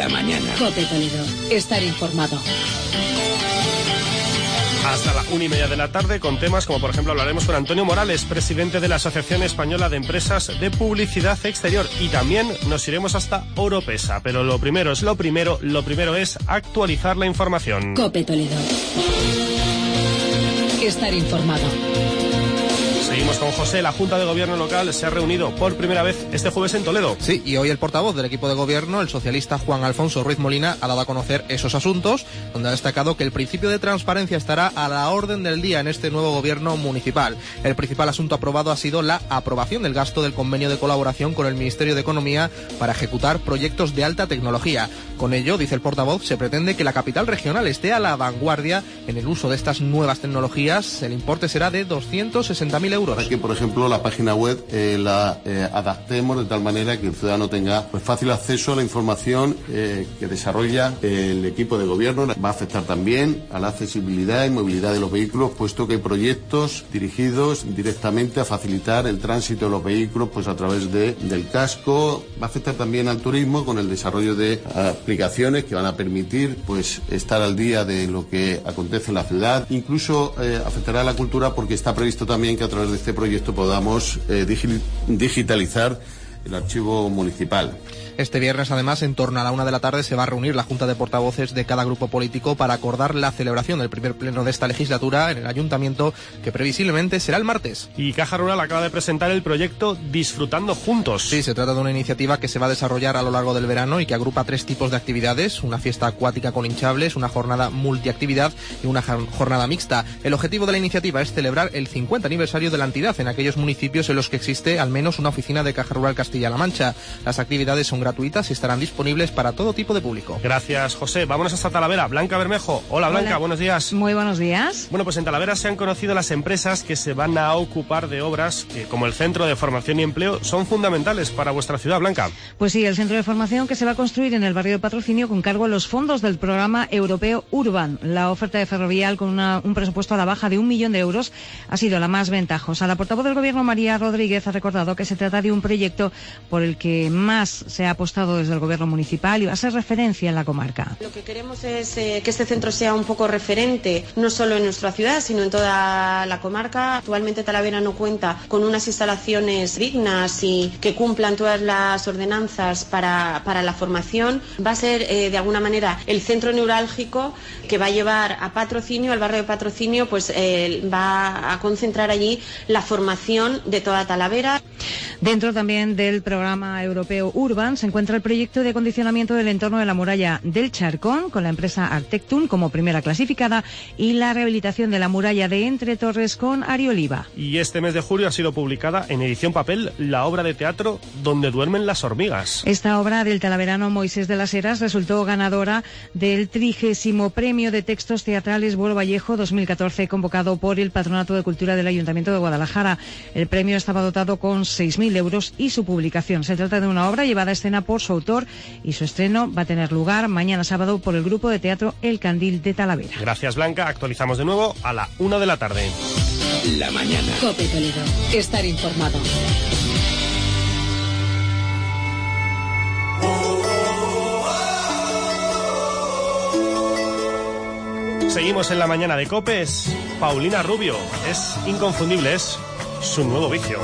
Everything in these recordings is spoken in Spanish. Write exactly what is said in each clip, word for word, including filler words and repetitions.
La mañana. COPE Toledo. Estar informado. Hasta la una y media de la tarde con temas como, por ejemplo, hablaremos con Antonio Morales, presidente de la Asociación Española de Empresas de Publicidad Exterior, y también nos iremos hasta Oropesa. Pero lo primero es lo primero, lo primero es actualizar la información. COPE Toledo. Estar informado. Seguimos con José. La Junta de Gobierno local se ha reunido por primera vez este jueves en Toledo. Sí, y hoy el portavoz del equipo de gobierno, el socialista Juan Alfonso Ruiz Molina, ha dado a conocer esos asuntos, donde ha destacado que el principio de transparencia estará a la orden del día en este nuevo gobierno municipal. El principal asunto aprobado ha sido la aprobación del gasto del convenio de colaboración con el Ministerio de Economía para ejecutar proyectos de alta tecnología. Con ello, dice el portavoz, se pretende que la capital regional esté a la vanguardia en el uso de estas nuevas tecnologías. El importe será de doscientos sesenta mil euros. Para que, por ejemplo, la página web eh, la eh, adaptemos de tal manera que el ciudadano tenga pues, fácil acceso a la información eh, que desarrolla el equipo de gobierno. Va a afectar también a la accesibilidad y movilidad de los vehículos, puesto que hay proyectos dirigidos directamente a facilitar el tránsito de los vehículos pues, a través de, del casco. Va a afectar también al turismo con el desarrollo de aplicaciones que van a permitir pues, estar al día de lo que acontece en la ciudad. Incluso eh, afectará a la cultura porque está previsto también que a través de este proyecto podamos eh, digi- digitalizar el archivo municipal. Este viernes, además, en torno a la una de la tarde se va a reunir la Junta de Portavoces de cada grupo político para acordar la celebración del primer pleno de esta legislatura en el Ayuntamiento, que previsiblemente será el martes. Y Caja Rural acaba de presentar el proyecto Disfrutando Juntos. Sí, se trata de una iniciativa que se va a desarrollar a lo largo del verano y que agrupa tres tipos de actividades: una fiesta acuática con hinchables, una jornada multiactividad y una jornada mixta. El objetivo de la iniciativa es celebrar el cincuenta aniversario de la entidad en aquellos municipios en los que existe al menos una oficina de Caja Rural Castilla-La Mancha. Las actividades son gratuitas y estarán disponibles para todo tipo de público. Gracias, José. Vámonos hasta Talavera. Blanca Bermejo. Hola, Blanca. Hola. Buenos días. Muy buenos días. Bueno, pues en Talavera se han conocido las empresas que se van a ocupar de obras que, como el Centro de Formación y Empleo, son fundamentales para vuestra ciudad, Blanca. Pues sí, el centro de formación que se va a construir en el barrio de Patrocinio con cargo a los fondos del programa europeo Urban. La oferta de Ferrovial con una, un presupuesto a la baja de un millón de euros ha sido la más ventajosa. La portavoz del Gobierno, María Rodríguez, ha recordado que se trata de un proyecto por el que más se ha apostado desde el Gobierno municipal y va a ser referencia en la comarca. Lo que queremos es eh, que este centro sea un poco referente, no solo en nuestra ciudad, sino en toda la comarca. Actualmente Talavera no cuenta con unas instalaciones dignas y que cumplan todas las ordenanzas para, para la formación. Va a ser, eh, de alguna manera, el centro neurálgico que va a llevar a Patrocinio, al barrio de Patrocinio, pues eh, va a concentrar allí la formación de toda Talavera. Dentro también del programa europeo Urban se encuentra el proyecto de acondicionamiento del entorno de la muralla del Charcón con la empresa Artectun como primera clasificada y la rehabilitación de la muralla de Entre Torres con Arioliva. Y este mes de julio ha sido publicada en edición papel la obra de teatro Donde duermen las hormigas. Esta obra del talaverano Moisés de las Heras resultó ganadora del trigésimo premio de textos teatrales Buelo Vallejo dos mil catorce convocado por el Patronato de Cultura del Ayuntamiento de Guadalajara. El premio estaba dotado con seis mil euros y su publicación. Se trata de una obra llevada a escena por su autor y su estreno va a tener lugar mañana sábado por el grupo de teatro El Candil de Talavera. Gracias, Blanca. Actualizamos de nuevo a la una de la tarde. La mañana. COPE Toledo. Estar informado. Seguimos en la mañana de COPE. Es Paulina Rubio. Es inconfundible, es su nuevo vicio.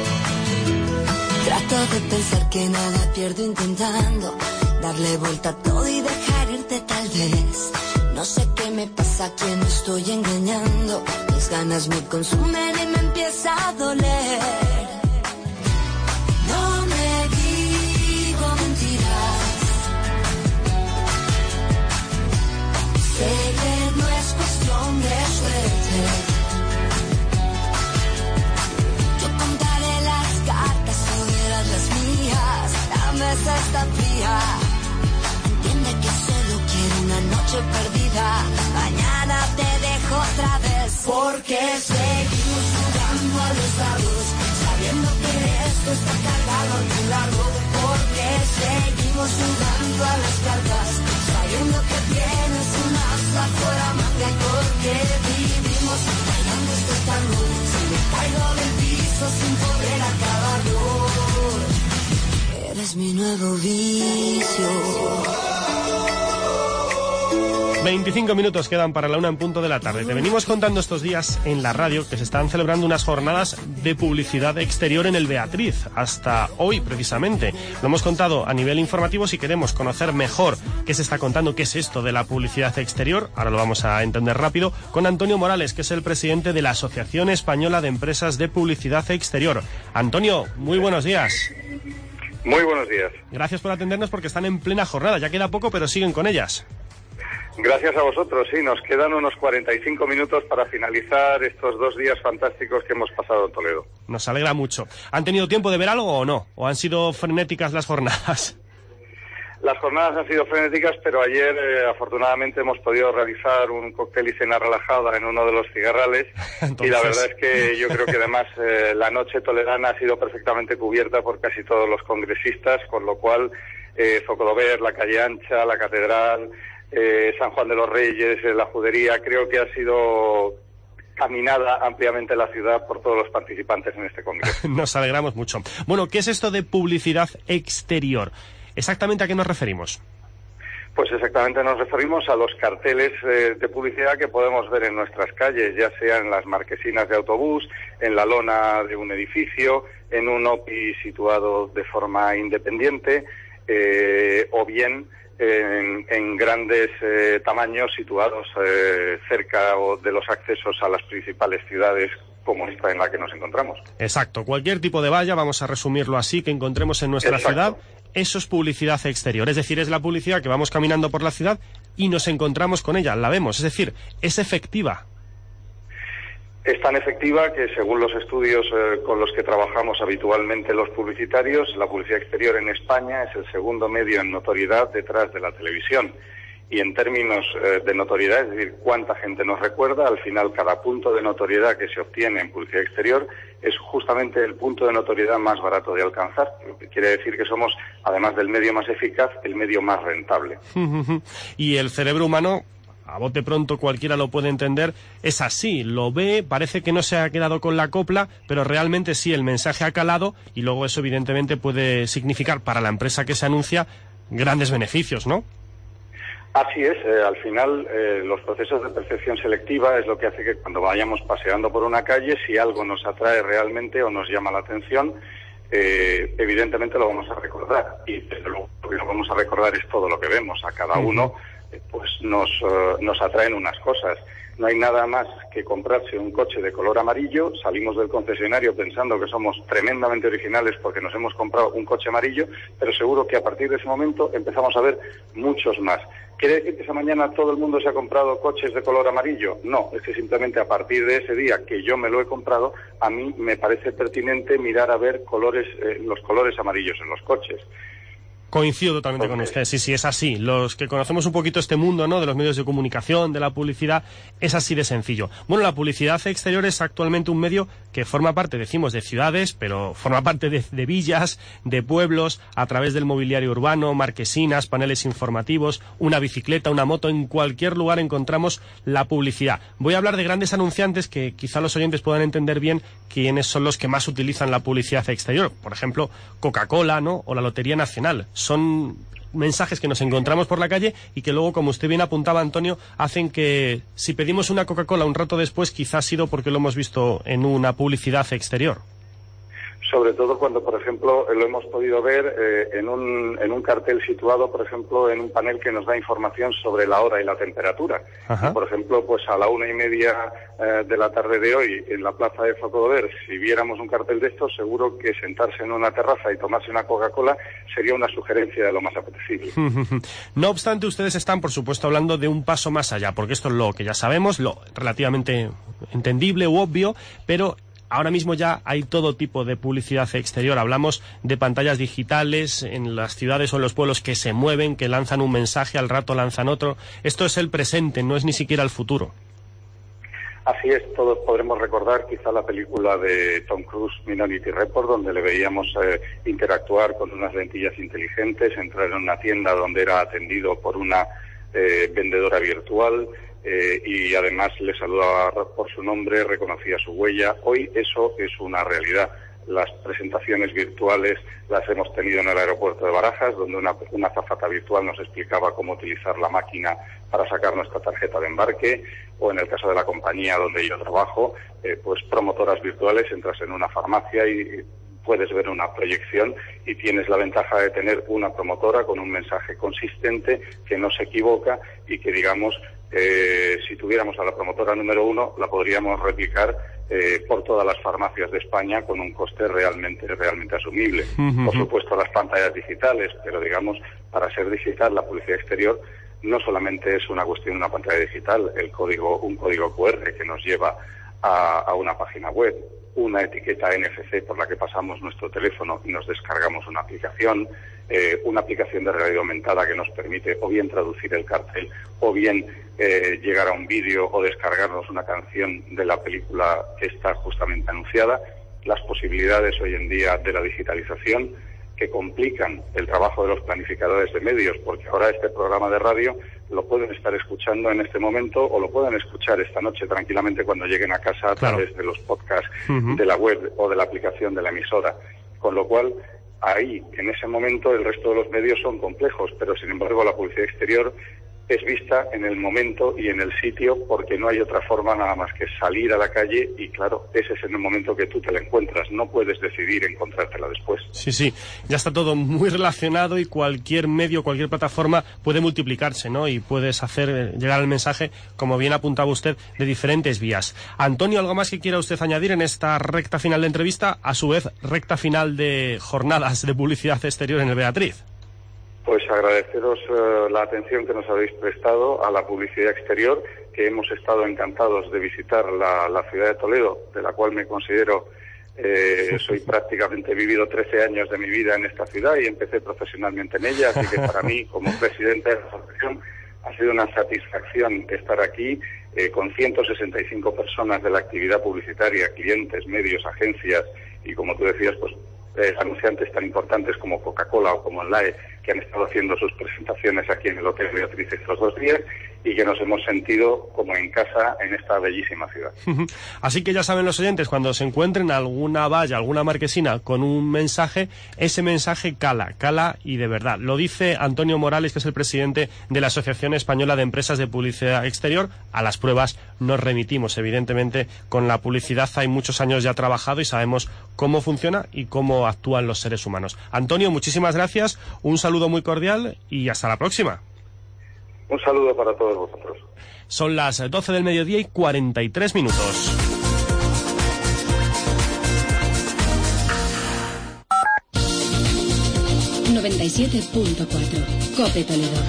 Trato de pensar que nada pierdo intentando darle vuelta a todo y dejar irte tal vez. No sé qué me pasa, a quién estoy engañando. Mis ganas me consumen y me empieza a doler. No me digo mentiras. Sé que no es cuestión de suerte. Yo contaré las cartas, tú verás las mías. La mesa está fría. Entiende que solo quiero una noche perdida. Mañana te dejo otra vez. Porque seguimos jugando a los dados, sabiendo que esto está cargado a tu lado. Porque seguimos jugando a las cartas, sabiendo que tienes un as bajo la manga. Porque vivimos bailando este tango. Si me caigo del piso sin poder acabarlo, eres mi nuevo vicio. veinticinco minutos quedan para la una en punto de la tarde. Te venimos contando estos días en la radio que se están celebrando unas jornadas de publicidad exterior en el Beatriz, hasta hoy precisamente. Lo hemos contado a nivel informativo. Si queremos conocer mejor qué se está contando, qué es esto de la publicidad exterior, ahora lo vamos a entender rápido, con Antonio Morales, que es el presidente de la Asociación Española de Empresas de Publicidad Exterior. Antonio, muy buenos días. Muy buenos días. Gracias por atendernos porque están en plena jornada. Ya queda poco, pero siguen con ellas. Gracias a vosotros, sí, nos quedan unos cuarenta y cinco minutos para finalizar estos dos días fantásticos que hemos pasado en Toledo. Nos alegra mucho. ¿Han tenido tiempo de ver algo o no? ¿O han sido frenéticas las jornadas? Las jornadas han sido frenéticas, pero ayer eh, afortunadamente hemos podido realizar un cóctel y cena relajada en uno de los cigarrales. Entonces... Y la verdad es que yo creo que además eh, la noche toledana ha sido perfectamente cubierta por casi todos los congresistas, con lo cual eh, Zocodover, la Calle Ancha, la Catedral... Eh, San Juan de los Reyes, eh, la Judería, creo que ha sido caminada ampliamente la ciudad por todos los participantes en este congreso. Nos alegramos mucho. Bueno, ¿qué es esto de publicidad exterior? ¿Exactamente a qué nos referimos? Pues exactamente nos referimos a los carteles eh, de publicidad que podemos ver en nuestras calles, ya sea en las marquesinas de autobús, en la lona de un edificio, en un O P I situado de forma independiente, eh, o bien En, en grandes eh, tamaños situados eh, cerca o de los accesos a las principales ciudades como esta en la que nos encontramos. Exacto, cualquier tipo de valla, vamos a resumirlo así, que encontremos en nuestra Exacto. ciudad, eso es publicidad exterior, es decir, es la publicidad que vamos caminando por la ciudad y nos encontramos con ella, la vemos, es decir, es efectiva. Es tan efectiva que, según los estudios eh, con los que trabajamos habitualmente los publicitarios, la publicidad exterior en España es el segundo medio en notoriedad detrás de la televisión. Y en términos eh, de notoriedad, es decir, cuánta gente nos recuerda, al final cada punto de notoriedad que se obtiene en publicidad exterior es justamente el punto de notoriedad más barato de alcanzar. Lo que quiere decir que somos, además del medio más eficaz, el medio más rentable. Y el cerebro humano, a bote pronto cualquiera lo puede entender, es así, lo ve, parece que no se ha quedado con la copla, pero realmente sí, el mensaje ha calado y luego eso evidentemente puede significar para la empresa que se anuncia grandes beneficios, ¿no? Así es, eh, al final eh, los procesos de percepción selectiva es lo que hace que cuando vayamos paseando por una calle, si algo nos atrae realmente o nos llama la atención, eh, evidentemente lo vamos a recordar y desde luego lo que vamos a recordar es todo lo que vemos, a cada uno pues nos, uh, nos atraen unas cosas. No hay nada más que comprarse un coche de color amarillo, salimos del concesionario pensando que somos tremendamente originales porque nos hemos comprado un coche amarillo, pero seguro que a partir de ese momento empezamos a ver muchos más. ¿Quiere decir que esa mañana todo el mundo se ha comprado coches de color amarillo? No, es que simplemente a partir de ese día que yo me lo he comprado, a mí me parece pertinente mirar a ver colores, eh, los colores amarillos en los coches. Coincido totalmente okay. con usted, sí, sí, es así. Los que conocemos un poquito este mundo, ¿no?, de los medios de comunicación, de la publicidad, es así de sencillo. Bueno, la publicidad exterior es actualmente un medio que forma parte, decimos, de ciudades, pero forma parte de, de villas, de pueblos, a través del mobiliario urbano, marquesinas, paneles informativos, una bicicleta, una moto, en cualquier lugar encontramos la publicidad. Voy a hablar de grandes anunciantes que quizá los oyentes puedan entender bien quiénes son los que más utilizan la publicidad exterior. Por ejemplo, Coca-Cola, ¿no?, o la Lotería Nacional. Son mensajes que nos encontramos por la calle y que luego, como usted bien apuntaba, Antonio, hacen que si pedimos una Coca-Cola un rato después, quizás ha sido porque lo hemos visto en una publicidad exterior. Sobre todo cuando, por ejemplo, lo hemos podido ver eh, en, un, en un cartel situado, por ejemplo, en un panel que nos da información sobre la hora y la temperatura. Y, por ejemplo, pues a la una y media eh, de la tarde de hoy, en la plaza de Zocodover, si viéramos un cartel de estos, seguro que sentarse en una terraza y tomarse una Coca-Cola sería una sugerencia de lo más apetecible. No obstante, ustedes están, por supuesto, hablando de un paso más allá, porque esto es lo que ya sabemos, lo relativamente entendible u obvio, pero ahora mismo ya hay todo tipo de publicidad exterior. Hablamos de pantallas digitales en las ciudades o en los pueblos que se mueven, que lanzan un mensaje, al rato lanzan otro. Esto es el presente, no es ni siquiera el futuro. Así es, todos podremos recordar quizá la película de Tom Cruise, Minority Report, donde le veíamos eh, interactuar con unas lentillas inteligentes, entrar en una tienda donde era atendido por una eh, vendedora virtual, Eh, y además le saludaba por su nombre, reconocía su huella. Hoy eso es una realidad. las presentaciones virtuales las hemos tenido en el aeropuerto de Barajas, donde una, una azafata virtual nos explicaba cómo utilizar la máquina para sacar nuestra tarjeta de embarque, o en el caso de la compañía donde yo trabajo, eh, pues promotoras virtuales, entras en una farmacia y puedes ver una proyección y tienes la ventaja de tener una promotora con un mensaje consistente que no se equivoca y que, digamos, eh, si tuviéramos a la promotora número uno, la podríamos replicar eh, por todas las farmacias de España con un coste realmente realmente asumible. Uh-huh. Por supuesto, las pantallas digitales, pero, digamos, para ser digital, la publicidad exterior no solamente es una cuestión de una pantalla digital, el código, un código cu erre que nos lleva a, a una página web, una etiqueta ene efe ce por la que pasamos nuestro teléfono y nos descargamos una aplicación, eh, una aplicación de realidad aumentada que nos permite o bien traducir el cartel o bien eh, llegar a un vídeo o descargarnos una canción de la película que está justamente anunciada. Las posibilidades hoy en día de la digitalización que complican el trabajo de los planificadores de medios, porque ahora este programa de radio lo pueden estar escuchando en este momento o lo pueden escuchar esta noche tranquilamente cuando lleguen a casa a claro. través de los podcasts uh-huh. de la web o de la aplicación de la emisora. Con lo cual, ahí, en ese momento, el resto de los medios son complejos, pero sin embargo la publicidad exterior es vista en el momento y en el sitio, porque no hay otra forma nada más que salir a la calle y, claro, ese es en el momento que tú te la encuentras. No puedes decidir encontrártela después. Sí, sí, ya está todo muy relacionado y cualquier medio, cualquier plataforma puede multiplicarse, ¿no? Y puedes hacer llegar el mensaje, como bien apuntaba usted, de diferentes vías. Antonio, ¿algo más que quiera usted añadir en esta recta final de entrevista? A su vez, recta final de jornadas de publicidad exterior en el Beatriz. Pues agradeceros uh, la atención que nos habéis prestado a la publicidad exterior, que hemos estado encantados de visitar la, la ciudad de Toledo, de la cual me considero, eh, soy prácticamente, he vivido trece años de mi vida en esta ciudad y empecé profesionalmente en ella, así que para mí, como presidente de la asociación, ha sido una satisfacción estar aquí eh, con ciento sesenta y cinco personas de la actividad publicitaria, clientes, medios, agencias y, como tú decías, pues Eh, anunciantes tan importantes como Coca-Cola o como Enlae, que han estado haciendo sus presentaciones aquí en el Hotel Beatriz estos dos días y que nos hemos sentido como en casa en esta bellísima ciudad. Así que ya saben los oyentes, cuando se encuentren alguna valla, alguna marquesina con un mensaje, ese mensaje cala, cala y de verdad. Lo dice Antonio Morales, que es el presidente de la Asociación Española de Empresas de Publicidad Exterior. A las pruebas nos remitimos, evidentemente, con la publicidad hay muchos años ya trabajado y sabemos cómo funciona y cómo actúan los seres humanos. Antonio, muchísimas gracias, un saludo muy cordial y hasta la próxima. Un saludo para todos vosotros. Son las doce del mediodía y cuarenta y tres minutos. noventa y siete punto cuatro COPE Toledo.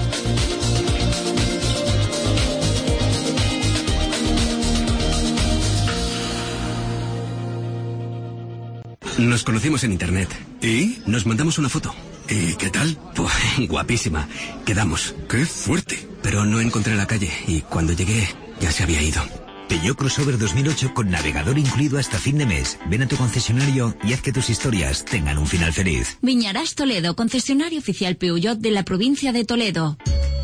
Nos conocimos en internet. ¿Y? Nos mandamos una foto. ¿Y qué tal? Pues guapísima. Quedamos. ¡Qué fuerte! Pero no encontré la calle y cuando llegué ya se había ido. Peugeot Crossover dos mil ocho con navegador incluido hasta fin de mes. Ven a tu concesionario y haz que tus historias tengan un final feliz. Viñarás Toledo, concesionario oficial Peugeot de la provincia de Toledo.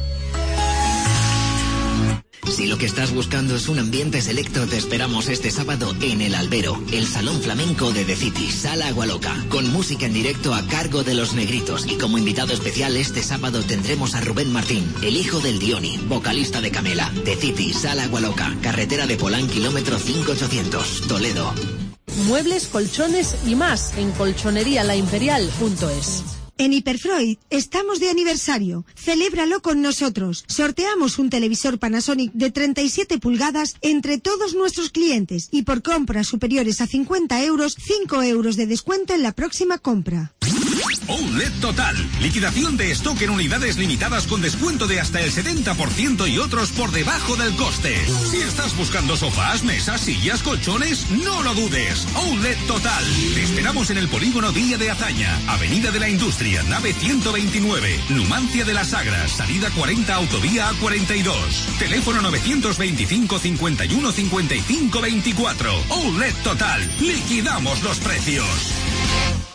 Si lo que estás buscando es un ambiente selecto, te esperamos este sábado en El Albero, el Salón Flamenco de The City, Sala Agualoca, con música en directo a cargo de Los Negritos. Y como invitado especial este sábado tendremos a Rubén Martín, el hijo del Dioni, vocalista de Camela. The City, Sala Agualoca, carretera de Polán, kilómetro cinco mil ochocientos, Toledo. Muebles, colchones y más en colchonería la imperial punto es. En Hiperfreud estamos de aniversario. Celébralo con nosotros. Sorteamos un televisor Panasonic de treinta y siete pulgadas entre todos nuestros clientes y por compras superiores a cincuenta euros, cinco euros de descuento en la próxima compra. Outlet Total. Liquidación de stock en unidades limitadas con descuento de hasta el setenta por ciento y otros por debajo del coste. Si estás buscando sofás, mesas, sillas, colchones, no lo dudes. Outlet Total. Te esperamos en el polígono Villa de Azaña, Avenida de la Industria, nave ciento veintinueve, Numancia de las Sagras, salida cuarenta, autovía A cuarenta y dos. Teléfono novecientos veinticinco, cincuenta y uno, cincuenta y cinco, veinticuatro. Outlet Total. Liquidamos los precios.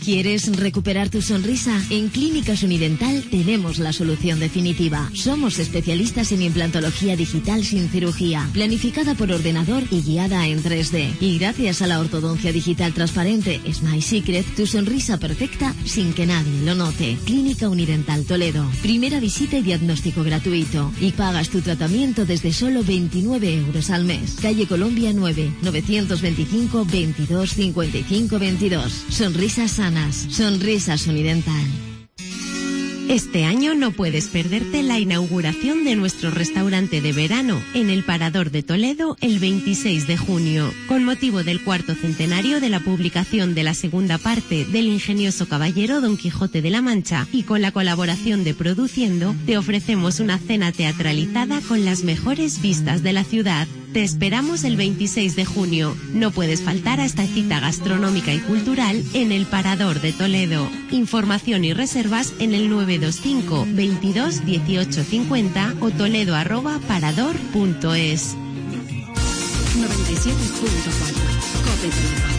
¿Quieres recuperar tu sonrisa? En Clínicas Unidental tenemos la solución definitiva. Somos especialistas en implantología digital sin cirugía, planificada por ordenador y guiada en tres D. Y gracias a la ortodoncia digital transparente Smile Secret, tu sonrisa perfecta sin que nadie lo note. Clínica Unidental Toledo. Primera visita y diagnóstico gratuito. Y pagas tu tratamiento desde solo veintinueve euros al mes. Calle Colombia nueve, novecientos veinticinco, veintidós, cincuenta y cinco, veintidós. Sonrisas sanas. Sonrisas Unidental. Este año no puedes perderte la inauguración de nuestro restaurante de verano en el Parador de Toledo el veintiséis de junio, con motivo del cuarto centenario de la publicación de la segunda parte del ingenioso caballero Don Quijote de la Mancha, y con la colaboración de Produciendo, te ofrecemos una cena teatralizada con las mejores vistas de la ciudad. Te esperamos el veintiséis de junio. No puedes faltar a esta cita gastronómica y cultural en el Parador de Toledo. Información y reservas en el nueve dos cinco, veintidós, dieciocho cincuenta o toledo arroba parador punto es. noventa y siete punto cuatro. COPE Toledo.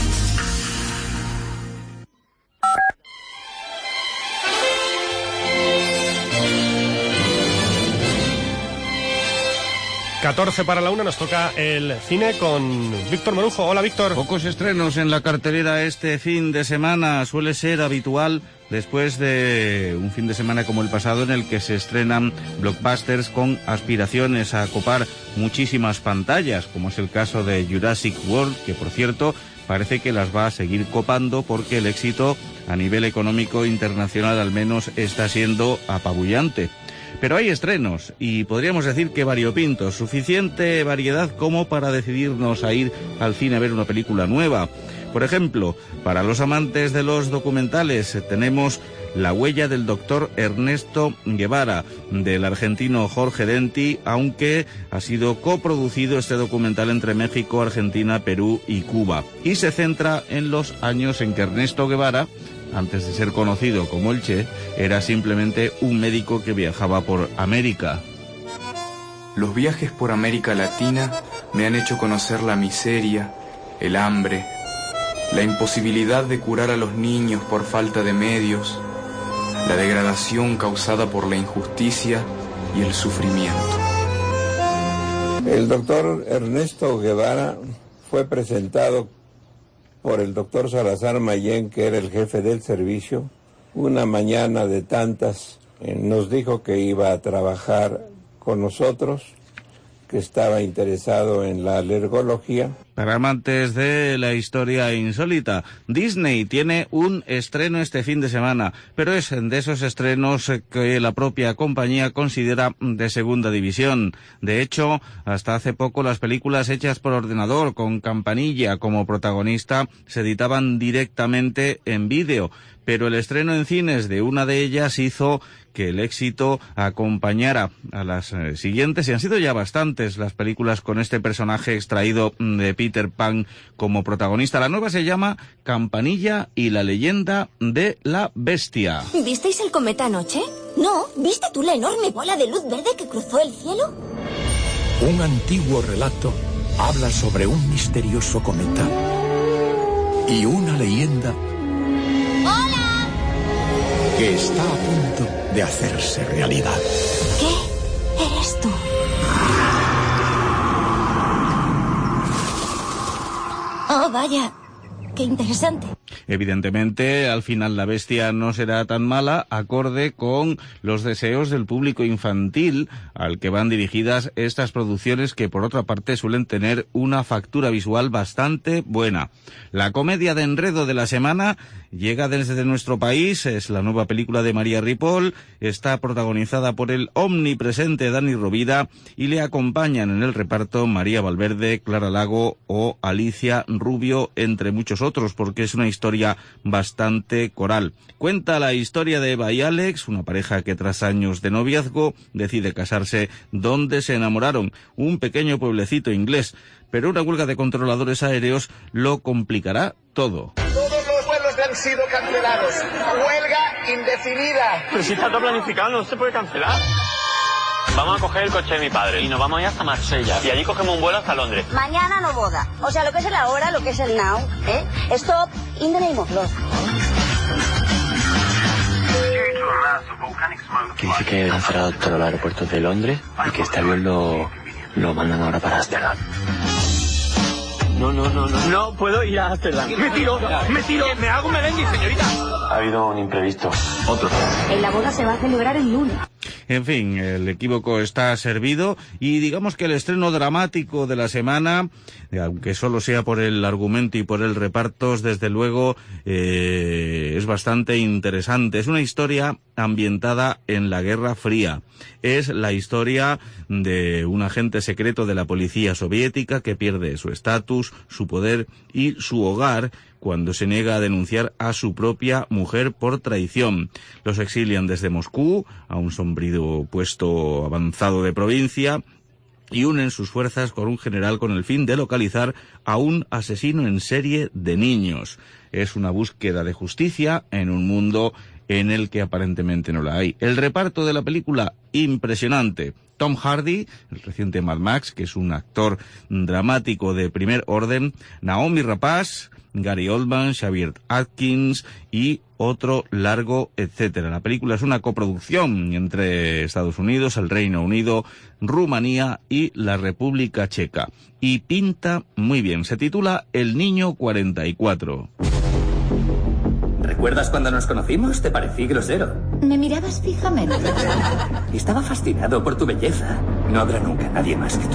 catorce para la una, nos toca el cine con Víctor Marujo. Hola, Víctor. Pocos estrenos en la cartelera este fin de semana. Suele ser habitual después de un fin de semana como el pasado, en el que se estrenan blockbusters con aspiraciones a copar muchísimas pantallas, como es el caso de Jurassic World, que por cierto parece que las va a seguir copando, porque el éxito a nivel económico internacional al menos está siendo apabullante. Pero hay estrenos, y podríamos decir que variopintos, suficiente variedad como para decidirnos a ir al cine a ver una película nueva. Por ejemplo, para los amantes de los documentales, tenemos La huella del doctor Ernesto Guevara, del argentino Jorge Denti, aunque ha sido coproducido este documental entre México, Argentina, Perú y Cuba. Y se centra en los años en que Ernesto Guevara, antes de ser conocido como el Che, era simplemente un médico que viajaba por América. Los viajes por América Latina me han hecho conocer la miseria, el hambre, la imposibilidad de curar a los niños por falta de medios, la degradación causada por la injusticia y el sufrimiento. El doctor Ernesto Guevara fue presentado por el doctor Salazar Mayén, que era el jefe del servicio. Una mañana de tantas eh, nos dijo que iba a trabajar con nosotros, que estaba interesado en la alergología. Para amantes de la historia insólita, Disney tiene un estreno este fin de semana, pero es de esos estrenos que la propia compañía considera de segunda división. De hecho, hasta hace poco las películas hechas por ordenador con Campanilla como protagonista se editaban directamente en vídeo, pero el estreno en cines de una de ellas hizo que el éxito acompañara a las eh, siguientes, y han sido ya bastantes las películas con este personaje extraído de Peter Pan como protagonista. La nueva se llama Campanilla y la leyenda de la bestia. ¿Visteis el cometa anoche? No, ¿viste tú la enorme bola de luz verde que cruzó el cielo? Un antiguo relato habla sobre un misterioso cometa y una leyenda que está a punto de hacerse realidad. ¿Qué eres tú? Oh, vaya, qué interesante. Evidentemente, al final la bestia no será tan mala, acorde con los deseos del público infantil al que van dirigidas estas producciones, que por otra parte suelen tener una factura visual bastante buena. La comedia de enredo de la semana llega desde nuestro país, es la nueva película de María Ripoll, está protagonizada por el omnipresente Dani Rovira y le acompañan en el reparto María Valverde, Clara Lago o Alicia Rubio, entre muchos otros, porque es una historia bastante coral. Cuenta la historia de Eva y Alex, una pareja que tras años de noviazgo decide casarse donde se enamoraron, un pequeño pueblecito inglés, pero una huelga de controladores aéreos lo complicará todo. Han sido cancelados. Huelga indefinida. Pero si está todo planificado, no se puede cancelar. Vamos a coger el coche de mi padre y nos vamos a ir hasta Marsella. Y allí cogemos un vuelo hasta Londres. Mañana no boda. O sea, lo que es el ahora, lo que es el now, ¿eh? Stop in the name of love. que dice que han cerrado todos los aeropuertos de Londres y que este avión lo, lo mandan ahora para Ámsterdam. No, no, no, no. No puedo ir a Ámsterdam. Me tiro, me tiro, me hago un merengue, señorita. Ha habido un imprevisto. Otro. En la boda se va a celebrar el lunes. En fin, el equívoco está servido y digamos que el estreno dramático de la semana, aunque solo sea por el argumento y por el reparto, desde luego eh, es bastante interesante. Es una historia ambientada en la Guerra Fría. Es la historia de un agente secreto de la policía soviética que pierde su estatus, su poder y su hogar cuando se niega a denunciar a su propia mujer por traición. Los exilian desde Moscú a un sombrío puesto avanzado de provincia y unen sus fuerzas con un general con el fin de localizar a un asesino en serie de niños. Es una búsqueda de justicia en un mundo en el que aparentemente no la hay. El reparto de la película, impresionante. Tom Hardy, el reciente Mad Max, que es un actor dramático de primer orden, Naomi Rapaz, Gary Oldman, Xavier Atkins y otro largo etcétera. La película es una coproducción entre Estados Unidos, el Reino Unido, Rumanía y la República Checa. Y pinta muy bien. Se titula El Niño cuarenta y cuatro. ¿Recuerdas cuando nos conocimos? Te parecí grosero. Me mirabas fijamente. Y estaba fascinado por tu belleza. No habrá nunca nadie más que tú.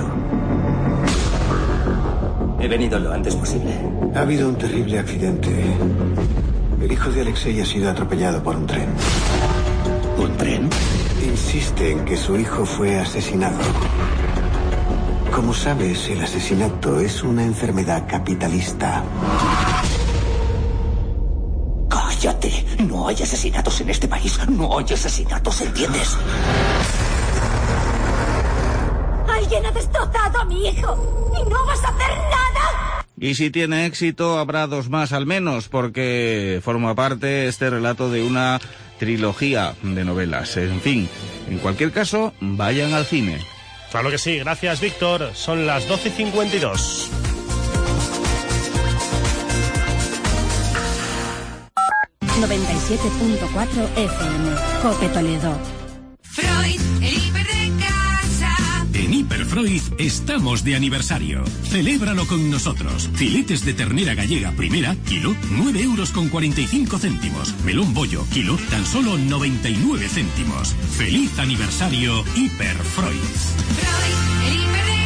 He venido lo antes posible. Ha habido un terrible accidente. El hijo de Alexei ha sido atropellado por un tren. ¿Un tren? Insiste en que su hijo fue asesinado. Como sabes, el asesinato es una enfermedad capitalista. ¡Cállate! No hay asesinatos en este país. No hay asesinatos, ¿entiendes? Alguien ha destrozado a mi hijo y no vas a hacer nada. Y si tiene éxito, habrá dos más al menos, porque forma parte este relato de una trilogía de novelas. En fin, en cualquier caso, vayan al cine. Claro que sí, gracias Víctor. Son las doce y cincuenta y dos. noventa y siete punto cuatro F M, Cope Toledo. Freud, el hiper de casa. En Hiperfreud estamos de aniversario. Celébralo con nosotros. Filetes de ternera gallega primera, kilo, nueve euros con cuarenta y cinco céntimos. Melón bollo, kilo, tan solo noventa y nueve céntimos. Feliz aniversario, Hiperfreud. Freud, el hiper de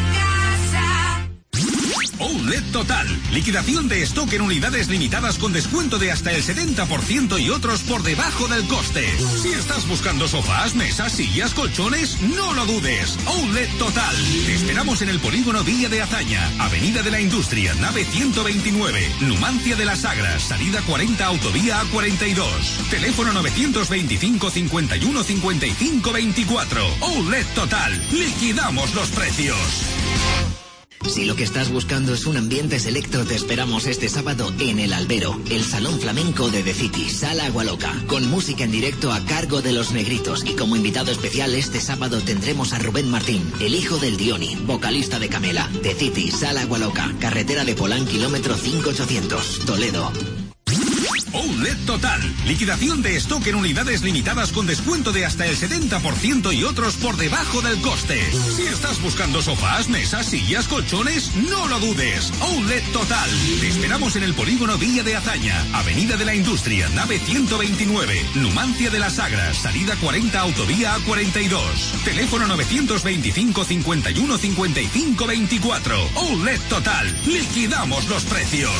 Outlet Total. Liquidación de stock en unidades limitadas con descuento de hasta el setenta por ciento y otros por debajo del coste. Si estás buscando sofás, mesas, sillas, colchones, no lo dudes. Outlet Total. Te esperamos en el polígono Villa de Azaña, Avenida de la Industria, nave ciento veintinueve, Numancia de las Sagras, salida cuarenta, autovía A cuarenta y dos. Teléfono novecientos veinticinco, cincuenta y uno, cincuenta y cinco, veinticuatro. Outlet Total. Liquidamos los precios. Si lo que estás buscando es un ambiente selecto, te esperamos este sábado en El Albero, el Salón Flamenco de The City, Sala Agualoca, con música en directo a cargo de Los Negritos. Y como invitado especial este sábado tendremos a Rubén Martín, el hijo del Dioni, vocalista de Camela. The City, Sala Agualoca, carretera de Polán, kilómetro cinco ochocientos, Toledo. Outlet Total. Liquidación de stock en unidades limitadas con descuento de hasta el setenta por ciento y otros por debajo del coste. Si estás buscando sofás, mesas, sillas, colchones, no lo dudes. Outlet Total. Te esperamos en el polígono Villa de Azaña, Avenida de la Industria, nave ciento veintinueve, Numancia de las Sagras, salida cuarenta, autovía A cuarenta y dos. Teléfono novecientos veinticinco, cincuenta y uno, cincuenta y cinco, veinticuatro. Outlet Total. Liquidamos los precios.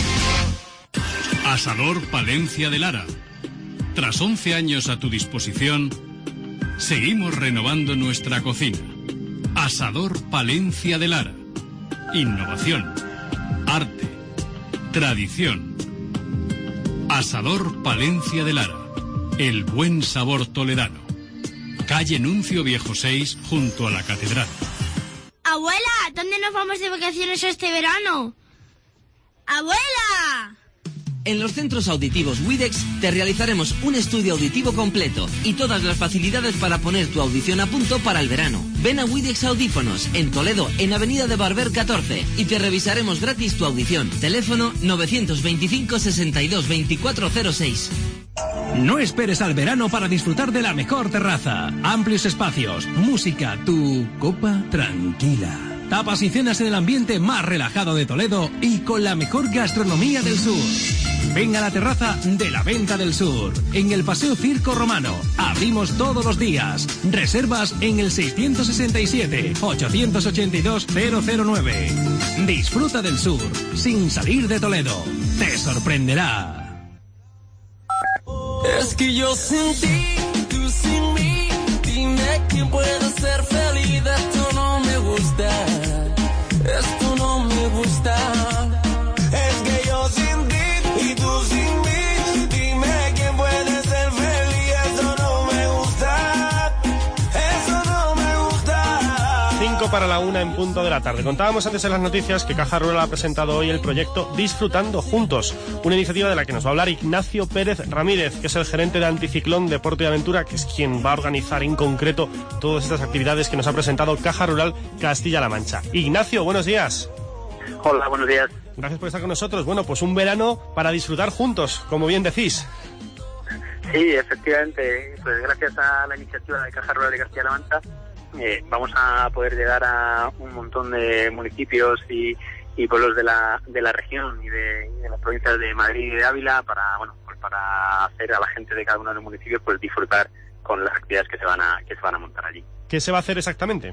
Asador Palencia de Lara. Tras once años a tu disposición, seguimos renovando nuestra cocina. Asador Palencia de Lara. Innovación, arte, tradición. Asador Palencia de Lara. El buen sabor toledano. Calle Nuncio Viejo seis, junto a la catedral. Abuela, ¿dónde nos vamos de vacaciones este verano? ¡Abuela! En los centros auditivos Widex te realizaremos un estudio auditivo completo y todas las facilidades para poner tu audición a punto para el verano. Ven a Widex Audífonos, en Toledo, en Avenida de Barber catorce, y te revisaremos gratis tu audición. Teléfono novecientos veinticinco, sesenta y dos, veinticuatro cero seis. No esperes al verano para disfrutar de la mejor terraza. Amplios espacios, música, tu copa tranquila. Tapas y cenas en el ambiente más relajado de Toledo y con la mejor gastronomía del sur. Ven a la terraza de la Venta del Sur, en el Paseo Circo Romano. Abrimos todos los días. Reservas en el seiscientos sesenta y siete, ochocientos ochenta y dos, cero cero nueve. Disfruta del sur, sin salir de Toledo. Te sorprenderá. Es que yo sin ti, tú sin mí, dime quién puede ser feliz. Esto no me gusta, esto no me gusta. Es que yo sin ti y tú sin mí, dime quién puede ser feliz. Eso no me gusta, eso no me gusta. Cinco para la una en punto de la tarde. Contábamos antes en las noticias que Caja Rural ha presentado hoy el proyecto Disfrutando Juntos, una iniciativa de la que nos va a hablar Ignacio Pérez Ramírez, que es el gerente de Anticiclón Deporte y Aventura, que es quien va a organizar en concreto todas estas actividades que nos ha presentado Caja Rural Castilla-La Mancha. Ignacio, buenos días. Hola, buenos días. Gracias por estar con nosotros. Bueno, pues un verano para disfrutar juntos, como bien decís. Sí, efectivamente, pues gracias a la iniciativa de Caja Rural de Castilla-La Mancha eh, vamos a poder llegar a un montón de municipios y, y pueblos de la de la región y de, y de las provincias de Madrid y de Ávila para bueno pues para hacer a la gente de cada uno de los municipios pues disfrutar con las actividades que se van a que se van a montar allí. ¿Qué se va a hacer exactamente?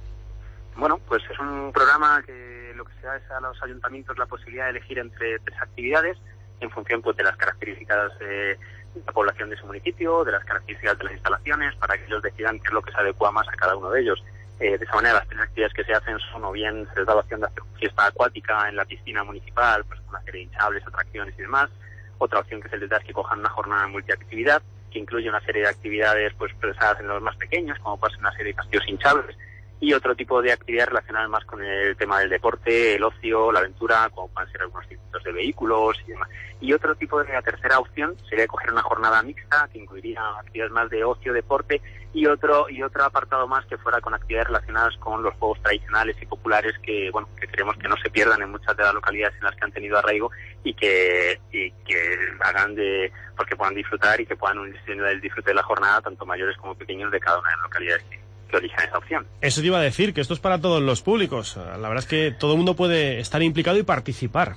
Bueno, pues es un programa que lo que se da es a los ayuntamientos la posibilidad de elegir entre tres actividades en función pues de las características de la población de su municipio, de las características de las instalaciones, para que ellos decidan qué es lo que se adecua más a cada uno de ellos. Eh, de esa manera, las tres actividades que se hacen son o bien se les da la opción de hacer fiesta acuática en la piscina municipal, pues con una serie de hinchables, atracciones y demás. Otra opción que se les da es que cojan una jornada de multiactividad, que incluye una serie de actividades pues pensadas en los más pequeños, como puede ser una serie de castillos hinchables, y otro tipo de actividades relacionadas más con el tema del deporte, el ocio, la aventura, como pueden ser algunos circuitos de vehículos y demás. Y otro tipo de, la tercera opción sería coger una jornada mixta que incluiría actividades más de ocio, deporte y otro y otro apartado más que fuera con actividades relacionadas con los juegos tradicionales y populares que bueno que queremos que no se pierdan en muchas de las localidades en las que han tenido arraigo y que y que hagan de porque puedan disfrutar y que puedan unirse el disfrute de la jornada tanto mayores como pequeños de cada una de las localidades que que elijan esa opción. Eso te iba a decir, que esto es para todos los públicos. La verdad es que todo el mundo puede estar implicado y participar.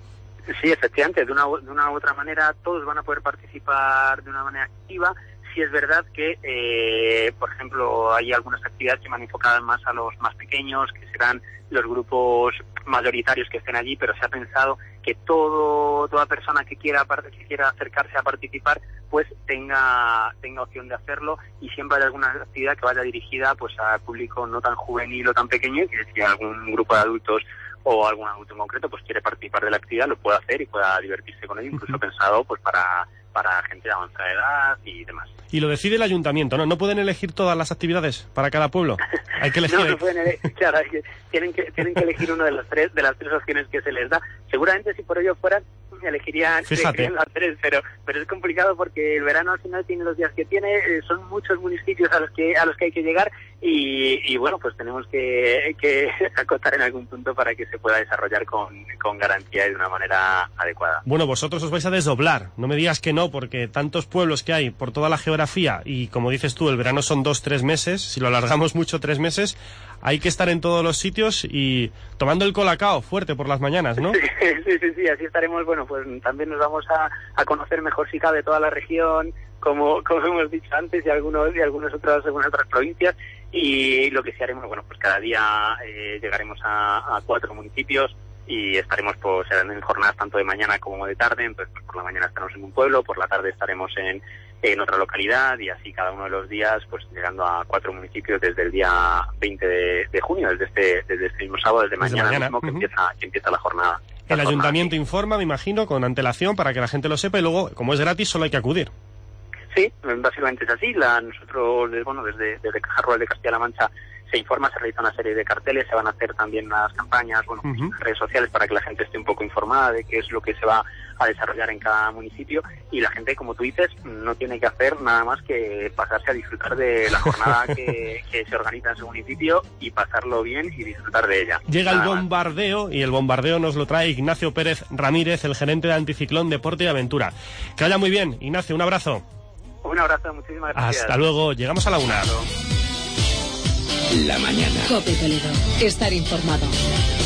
Sí, efectivamente, de una, de una u otra manera todos van a poder participar de una manera activa. Sí es verdad que, eh, por ejemplo, hay algunas actividades que van enfocadas más a los más pequeños, que serán los grupos mayoritarios que estén allí, pero se ha pensado que todo toda persona que quiera que quiera acercarse a participar pues tenga tenga opción de hacerlo, y siempre hay alguna actividad que vaya dirigida pues a público no tan juvenil o tan pequeño, y que si algún grupo de adultos o algún adulto en concreto pues quiere participar de la actividad lo puede hacer y pueda divertirse con ello, incluso uh-huh. pensado pues para para gente de avanzada edad y demás. Y lo decide el ayuntamiento, ¿no? ¿No pueden elegir todas las actividades para cada pueblo? Hay que elegir. no, no pueden elegir, claro, hay que, tienen que tienen que elegir una de las tres de las tres opciones que se les da. Seguramente si por ello fueran elegirían, elegirían las tres, pero pero es complicado porque el verano al final tiene los días que tiene, eh, son muchos municipios a los que a los que hay que llegar y, y bueno, pues tenemos que, que acotar en algún punto para que se pueda desarrollar con, con garantía y de una manera adecuada. Bueno, vosotros os vais a desdoblar, no me digas que no, porque tantos pueblos que hay por toda la geografía y como dices tú, el verano son dos, tres meses, si lo alargamos mucho, tres meses, hay que estar en todos los sitios y tomando el colacao fuerte por las mañanas, ¿no? Sí, sí, sí, sí, así estaremos, bueno, pues también nos vamos a, a conocer mejor si cabe toda la región, como como hemos dicho antes, y algunos y algunas otras algunas otras provincias, y lo que sí haremos, bueno, pues cada día eh, llegaremos a, a cuatro municipios y estaremos pues en jornadas tanto de mañana como de tarde. Entonces pues, por la mañana estaremos en un pueblo, por la tarde estaremos en, en otra localidad, y así cada uno de los días pues llegando a cuatro municipios desde el día veinte de junio, desde este desde este mismo sábado, desde, desde mañana, mañana mismo que, uh-huh. empieza, que empieza la jornada. El ayuntamiento informa, me imagino, con antelación para que la gente lo sepa, y luego, como es gratis, solo hay que acudir. Sí, básicamente es así. La, nosotros, bueno, desde, desde Caja Rural de Castilla-La Mancha se informa, se realiza una serie de carteles, se van a hacer también unas campañas, bueno, uh-huh. redes sociales para que la gente esté un poco informada de qué es lo que se va a desarrollar en cada municipio, y la gente, como tú dices, no tiene que hacer nada más que pasarse a disfrutar de la jornada que, que se organiza en su municipio y pasarlo bien y disfrutar de ella. Llega nada el bombardeo más. Y el bombardeo nos lo trae Ignacio Pérez Ramírez, el gerente de Anticiclón Deporte y Aventura. Que vaya muy bien, Ignacio, un abrazo. Un abrazo, muchísimas gracias. Hasta luego, llegamos a la una. La mañana. COPE Toledo. Estar informado.